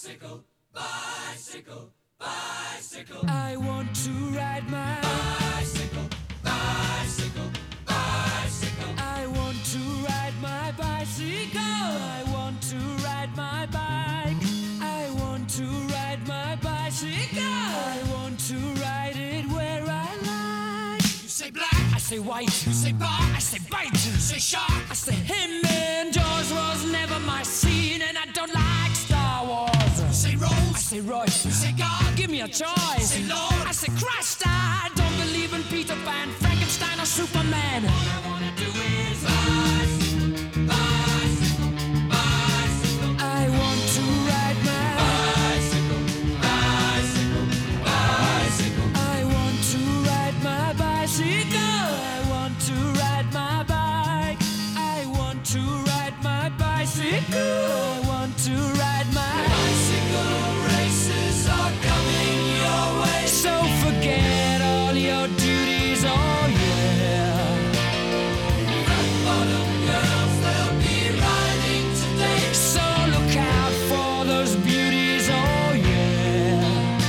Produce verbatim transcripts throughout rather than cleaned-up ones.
Bicycle, bicycle, bicycle. I want to ride my bicycle, bicycle, bicycle. I want to ride my bicycle. I want to ride my bike. I want to ride my bicycle. I want to ride it where I like. You say black, I say white. you say bar, I say bite. you say shark, I say him and Jaws was never my scene, and I don't like Star Wars. you say I Rose, say Royce. you say God, Give me a choice. say Lord. I say Christ. I don't believe in Peter Pan, Frankenstein, or Superman. All I wanna do is bicycle, bicycle, bicycle. I want to ride my Bicycle, bicycle, bicycle. I want to ride my bicycle. I want to ride my bike. I want to ride my bicycle. I want to ride my Bicycle races are coming your way. So forget all your duties, oh yeah. Flat bottom girls, they'll be riding today. So look out for those beauties, oh yeah.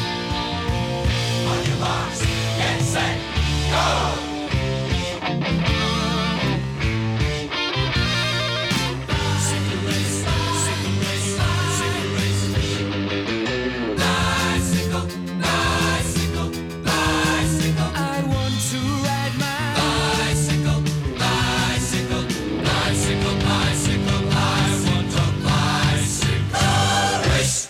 On your marks, get set, go! Bicycle race, bicycle race, bicycle race. Bicycle, bicycle, bicycle. I want to ride my Bicycle, bicycle, bicycle, bicycle. I want a bicycle race.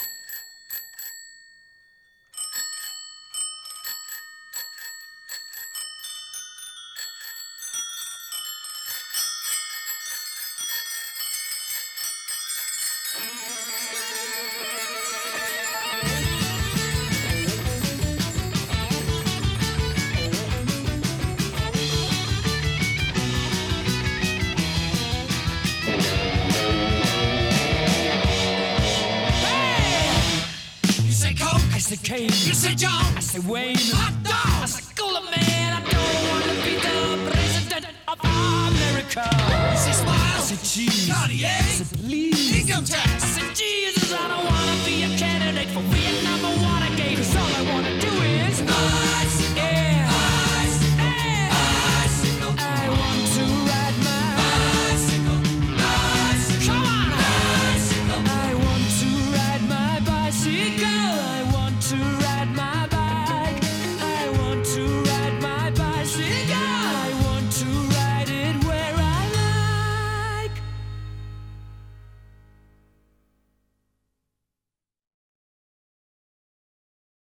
You say Coke, I say Kane. you say John, I say Wayne. hot I dog. say Cooler Man. I don't want to be the president of America. You say Smile, I say cheese. Cartier, I say please. income I tax. say Jesus. I don't want to be a cat.